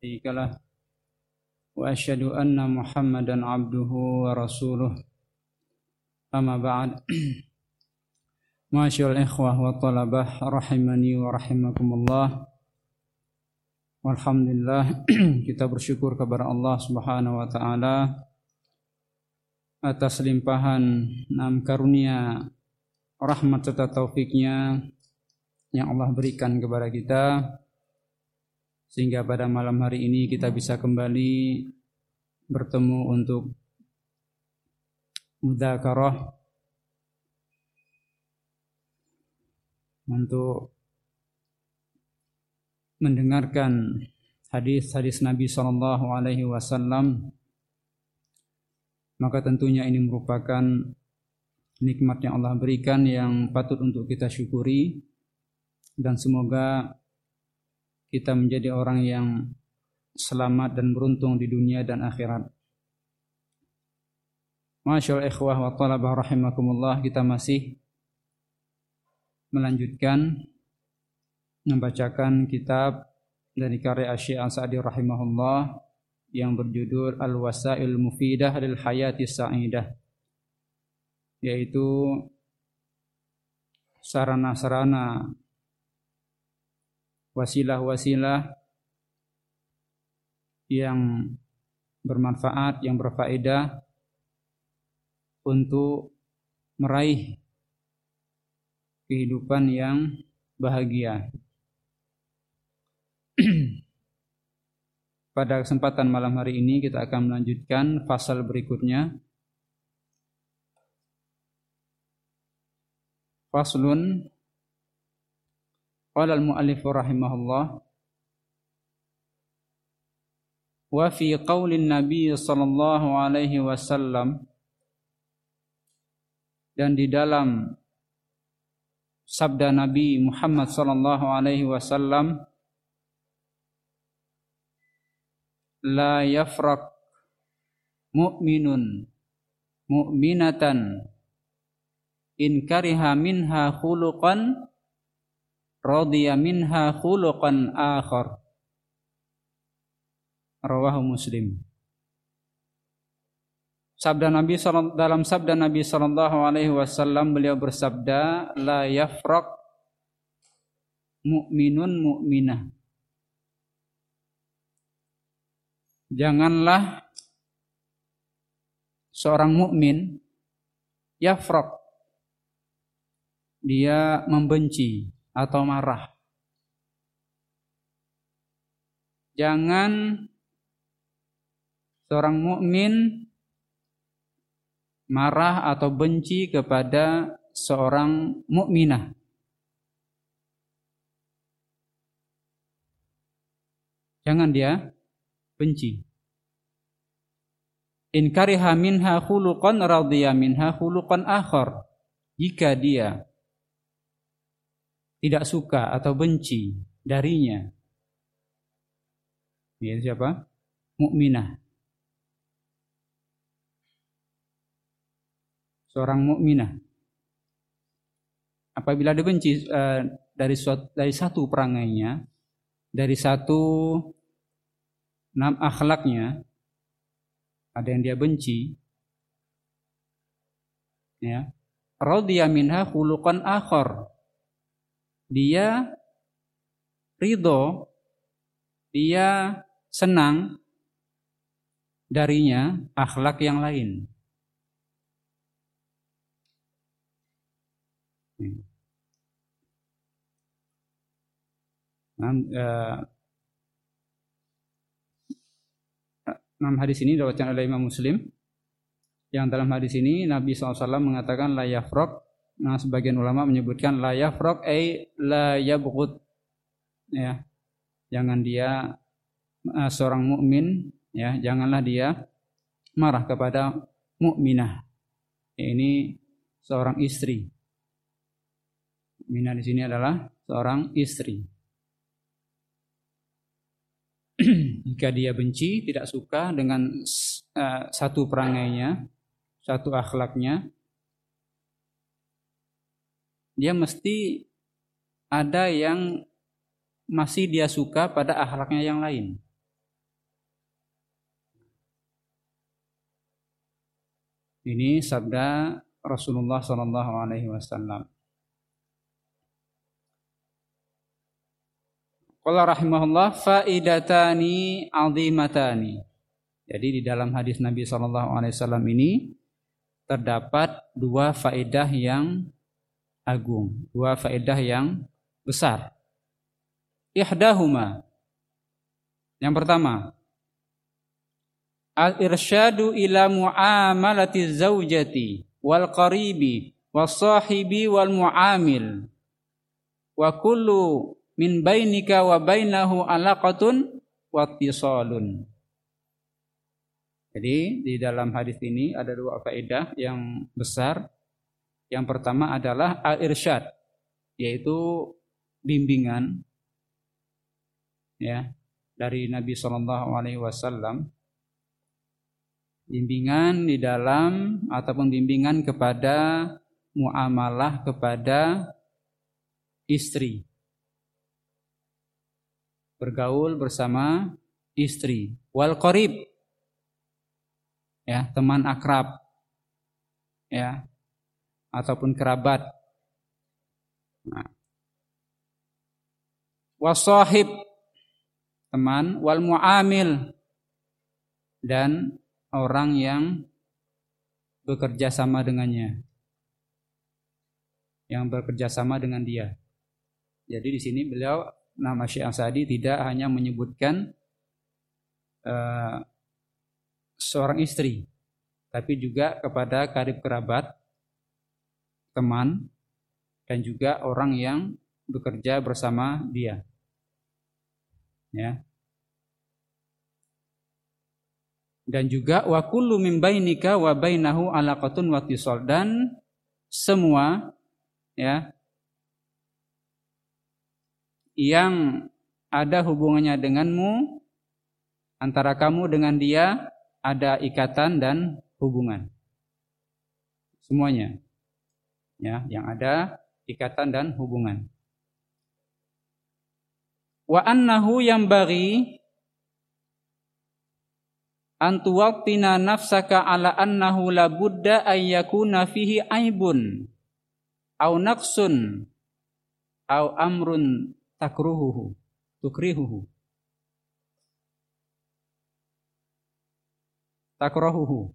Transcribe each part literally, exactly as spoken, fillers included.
شريك له وأشهد أن محمدا عبده ورسوله أما بعد معاشر الإخوة والطلبة رحمني ورحمكم الله. Alhamdulillah, kita bersyukur kepada Allah Subhanahu wa taala atas limpahan enam karunia rahmat serta taufiknya yang Allah berikan kepada kita, sehingga pada malam hari ini kita bisa kembali bertemu untuk mudzakarah, untuk mendengarkan hadis-hadis Nabi sallallahu alaihi wasallam. Maka tentunya ini merupakan nikmat yang Allah berikan yang patut untuk kita syukuri, dan semoga kita menjadi orang yang selamat dan beruntung di dunia dan akhirat. Masyaallah ikhwah wa talabah rahimakumullah, kita masih melanjutkan membacakan kitab dari karya Asy-Syaikh As-Sa'di rahimahullah yang berjudul Al-Wasail Mufidah lil Hayati Sa'idah, yaitu sarana-sarana, wasilah-wasilah yang bermanfaat, yang berfaedah untuk meraih kehidupan yang bahagia. Pada kesempatan malam hari ini kita akan melanjutkan fasal berikutnya. Faslun, qala al-mu'allif rahimahullah, wa fi qaulin nabi sallallahu alaihi wasallam, dan di dalam sabda Nabi Muhammad sallallahu alaihi wasallam, la yafraq mu'minun mu'minatan in kariha minha khuluqan radiya minha khuluqan akhar. Rawahu Muslim. Sabda Nabi dalam sabda Nabi sallallahu alaihi wasallam, beliau bersabda, la yafraq mu'minun mu'minah. Janganlah seorang mukmin yafraq, dia membenci atau marah. Jangan seorang mukmin marah atau benci kepada seorang mukminah. Jangan dia benci. In kariha minha khuluqan radiya minha khuluqan akhar. Jika dia tidak suka atau benci darinya, dia siapa? Mukminah. Seorang mukminah apabila dibenci uh, dari suatu, dari satu perangainya, dari satu enam akhlaknya, ada yang dia benci, ya, radiya minha khuluqan akhar, dia ridho, dia senang darinya akhlak yang lain. Nah, uh, Enam hadis ini diriwayatkan oleh Imam Muslim. Yang dalam hadis ini Nabi shallallahu alaihi wasallam mengatakan la yafraq. Nah, sebagian ulama menyebutkan la yafraq ay la yabghud. Ya, jangan dia uh, seorang mukmin, ya, janganlah dia marah kepada mukminah. Ini seorang istri. Mukminah di sini adalah seorang istri. Jika dia benci, tidak suka dengan uh, satu perangainya, satu akhlaknya, dia mesti ada yang masih dia suka pada akhlaknya yang lain. Ini sabda Rasulullah sallallahu alaihi wasallam. Qala rahimahullah faidatani azimatani. Jadi di dalam hadis Nabi sallallahu alaihi wasallam ini terdapat dua faedah yang agung, dua faedah yang besar. Ihdahuma. Yang pertama, al-irsyadu ila muamalati zaujati wal qaribi was sahibi wal muamil wa kullu min bainika wa bainahu alaqatun wattisalun. Jadi di dalam hadis ini ada dua faedah yang besar. Yang pertama adalah al-irsyad, yaitu bimbingan ya dari Nabi sallallahu alaihi wasallam. Bimbingan di dalam ataupun bimbingan kepada muamalah kepada istri. Bergaul bersama istri. Wal qarib, ya, teman akrab, ya, ataupun kerabat. Nah. Wasahib, teman, wal muamil, dan orang yang bekerja sama dengannya, yang bekerja sama dengan dia. Jadi di sini beliau nama Syekh As-Sa'di tidak hanya menyebutkan uh, seorang istri, tapi juga kepada karib kerabat, teman, dan juga orang yang bekerja bersama dia. Ya. Dan juga wa kullu min bainika wa bainahu alaqatun wattisal, dan semua ya yang ada hubungannya denganmu, antara kamu dengan dia ada ikatan dan hubungan. Semuanya. Ya, yang ada ikatan dan hubungan. Wa annahu yambaghi antuwaqtina nafsaka ala annahu la budda ay yakuna fihi aibun au naqsun au amrun takruhuhu tukrihuhu takrohuhu,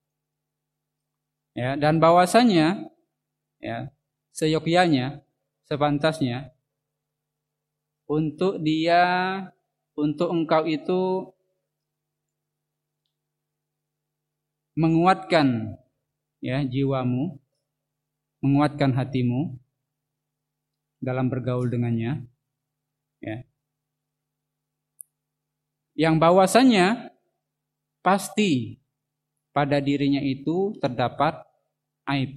ya, dan bahwasanya ya seyogyanya, sepantasnya untuk dia, untuk engkau itu menguatkan ya jiwamu, menguatkan hatimu dalam bergaul dengannya, ya. Yang bahwasanya pasti pada dirinya itu terdapat aib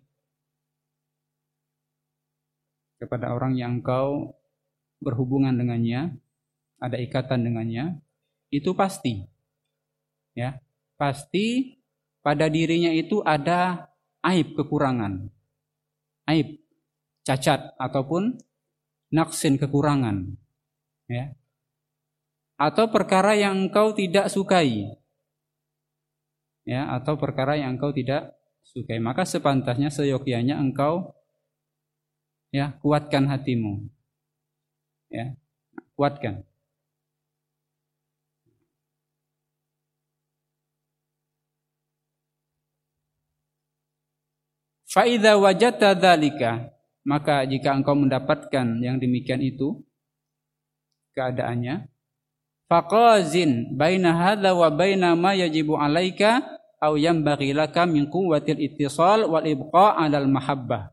kepada orang yang engkau berhubungan dengannya, ada ikatan dengannya, itu pasti, ya, pasti pada dirinya itu ada aib, kekurangan, aib, cacat ataupun naqsin, kekurangan, ya, atau perkara yang engkau tidak sukai, ya, atau perkara yang engkau tidak sukai. Maka sepantasnya, seyogyanya engkau ya kuatkan hatimu, ya, kuatkan. Fa'idha wajadta dzalika, maka jika engkau mendapatkan yang demikian itu keadaannya, faqazin baina hadza wa baina ma yajibu 'alaika aw yanbaghi laka min quwwatil ittisal wal ibqa' 'alal mahabbah.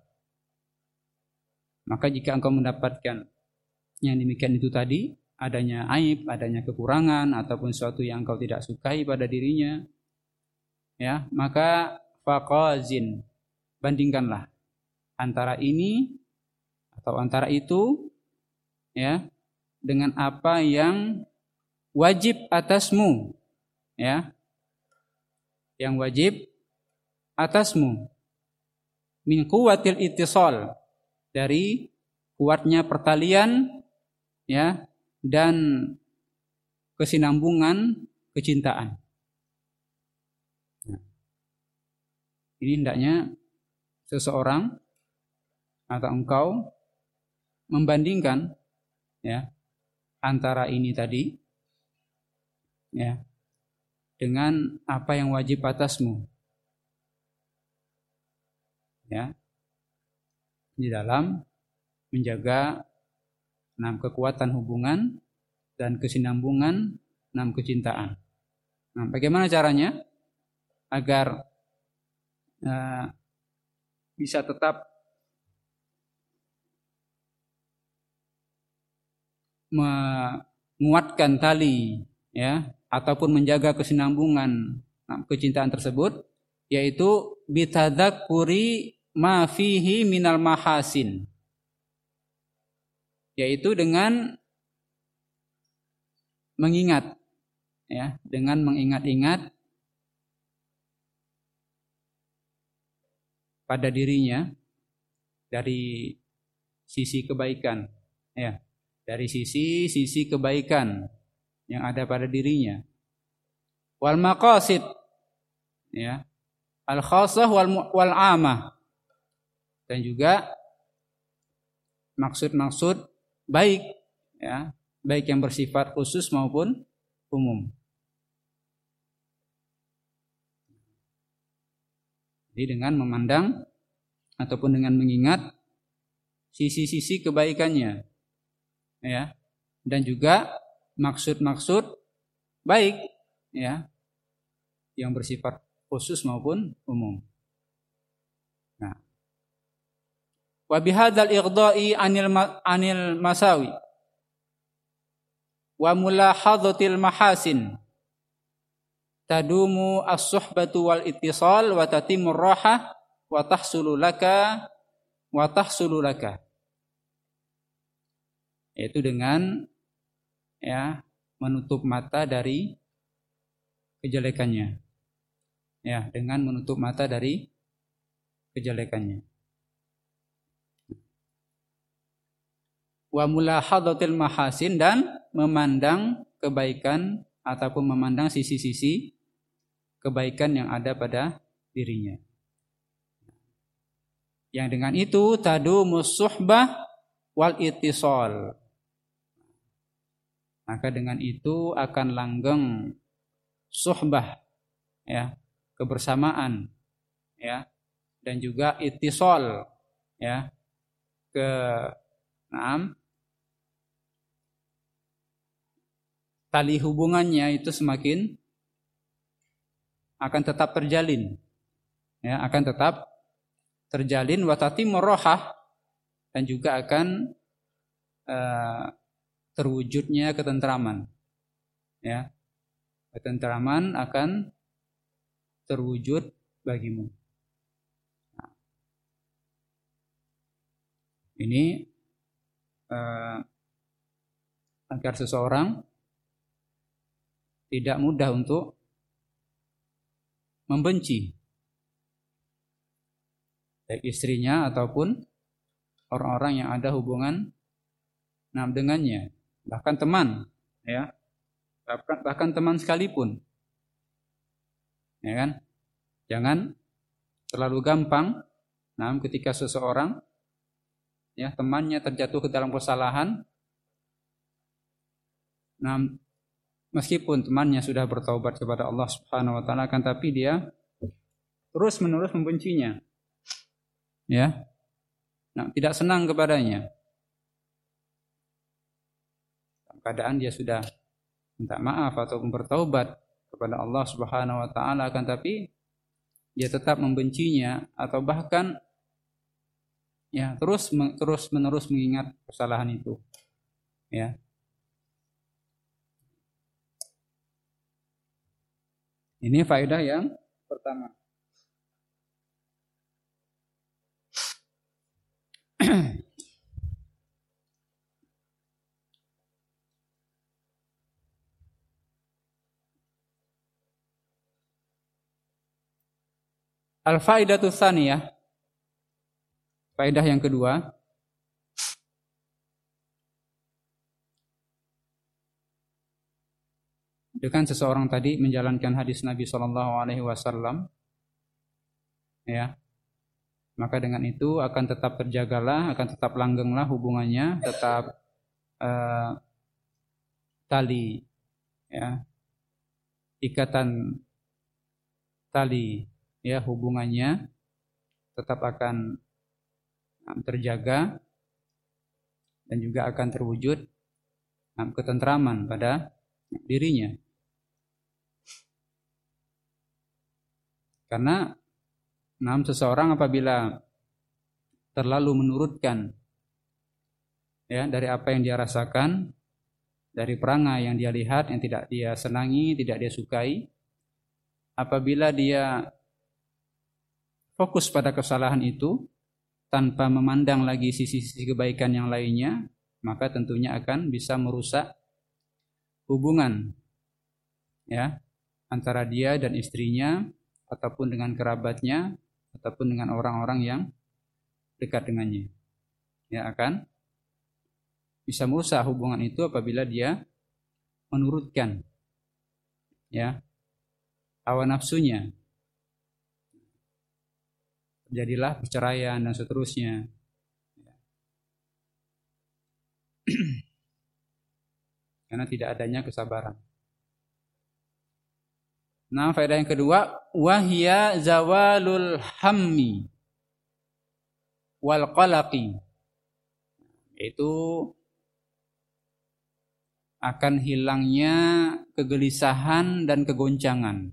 Maka jika engkau mendapatkan yang demikian itu tadi, adanya aib, adanya kekurangan ataupun sesuatu yang engkau tidak sukai pada dirinya, ya, maka faqazin, bandingkanlah antara ini atau antara itu, ya, dengan apa yang wajib atasmu, ya, yang wajib atasmu, min quwwatil ittisal, dari kuatnya pertalian, ya, dan kesinambungan kecintaan. Ini hendaknya seseorang atau engkau membandingkan ya antara ini tadi ya dengan apa yang wajib atasmu ya di dalam menjaga enam kekuatan hubungan dan kesinambungan enam kecintaan. Nah, bagaimana caranya agar uh, bisa tetap menguatkan tali ya ataupun menjaga kesinambungan kecintaan tersebut, yaitu bitadzakuri ma fihi minal mahasin, yaitu dengan mengingat ya dengan mengingat-ingat pada dirinya dari sisi kebaikan ya dari sisi sisi kebaikan yang ada pada dirinya. Wal maqasid ya, al khassah wal wal amah, dan juga maksud-maksud baik ya, baik yang bersifat khusus maupun umum. Jadi dengan memandang ataupun dengan mengingat sisi-sisi kebaikannya ya, dan juga maksud-maksud baik ya yang bersifat khusus maupun umum. Nah, wa bihadzal ighdai anil anil masawi wa mulahadzatil mahasin tadumu as-suhbatu wal ittisal wa tatimur rahah wa tahsulu laka wa tahsulu laka, yaitu dengan ya menutup mata dari kejelekannya ya dengan menutup mata dari kejelekannya. Wa mulahadzatil mahasin, dan memandang kebaikan ataupun memandang sisi-sisi kebaikan yang ada pada dirinya. Yang dengan itu tadumus suhbah wal ittisal, maka dengan itu akan langgeng suhbah ya, kebersamaan ya, dan juga ittisal ya, ke naam tali hubungannya itu semakin akan tetap terjalin ya, akan tetap terjalin wa tatimur rahah, dan juga akan uh, terwujudnya ketentraman ya, ketentraman akan terwujud bagimu. Nah, ini uh, agar seseorang tidak mudah untuk membenci baik istrinya ataupun orang-orang yang ada hubungan nah dengannya, bahkan teman ya, bahkan, bahkan teman sekalipun ya kan. Jangan terlalu gampang nah ketika seseorang ya temannya terjatuh ke dalam kesalahan, nah meskipun temannya sudah bertaubat kepada Allah Subhanahu wa taala, kan tapi dia terus-menerus membencinya. Ya. Nah, tidak senang kepadanya. Dalam keadaan dia sudah minta maaf atau bertaubat kepada Allah Subhanahu wa taala, kan tapi dia tetap membencinya atau bahkan ya terus terus menerus mengingat kesalahan itu. Ya. Ini faedah yang pertama. Al-faidatu tsaniyah, faedah yang kedua, dengan seseorang tadi menjalankan hadis Nabi sallallahu alaihi wasallam, ya. Maka dengan itu akan tetap terjagalah, akan tetap langgenglah hubungannya, tetap uh, tali, ya, ikatan tali, ya, hubungannya tetap akan terjaga dan juga akan terwujud ketentraman pada dirinya. Karena Nah, seseorang apabila terlalu menurutkan ya dari apa yang dia rasakan, dari perangai yang dia lihat yang tidak dia senangi, tidak dia sukai, apabila dia fokus pada kesalahan itu tanpa memandang lagi sisi-sisi kebaikan yang lainnya, maka tentunya akan bisa merusak hubungan ya antara dia dan istrinya ataupun dengan kerabatnya ataupun dengan orang-orang yang dekat dengannya. Ya, akan bisa merusak hubungan itu apabila dia menurutkan ya hawa nafsunya. Terjadilah perceraian dan seterusnya. Karena tidak adanya kesabaran. Nah, faedah yang kedua, wahya zawalul hammi wal qalaqi. Itu akan hilangnya kegelisahan dan kegoncangan.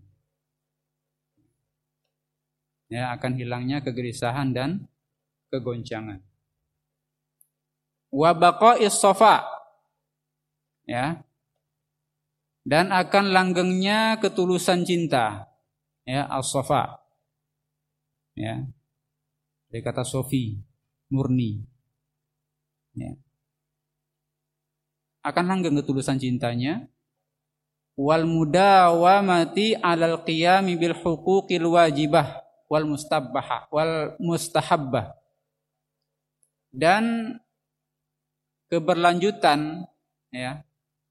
Ya, akan hilangnya kegelisahan dan kegoncangan. Wa baqa'is safa. Ya. Dan akan langgengnya ketulusan cinta, ya, as-safa, ya, dari kata sofi, murni, ya, akan langgeng ketulusan cintanya, wal mudawamati alal qiyami bil huquqil wajibah wal mustabbah wal mustahabbah, dan keberlanjutan, ya.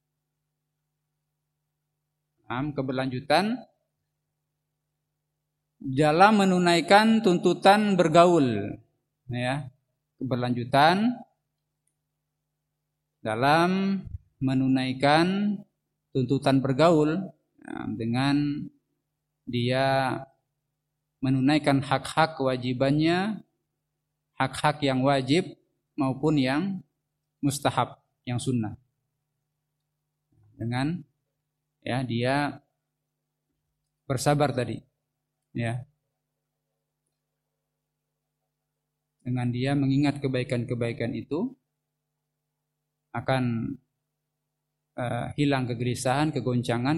keberlanjutan dalam menunaikan tuntutan bergaul, ya, keberlanjutan dalam menunaikan tuntutan bergaul ya, dengan dia menunaikan hak-hak kewajibannya, hak-hak yang wajib maupun yang mustahab, yang sunnah, dengan ya dia bersabar tadi, ya, dengan dia mengingat kebaikan-kebaikan itu akan uh, hilang kegelisahan, kegoncangan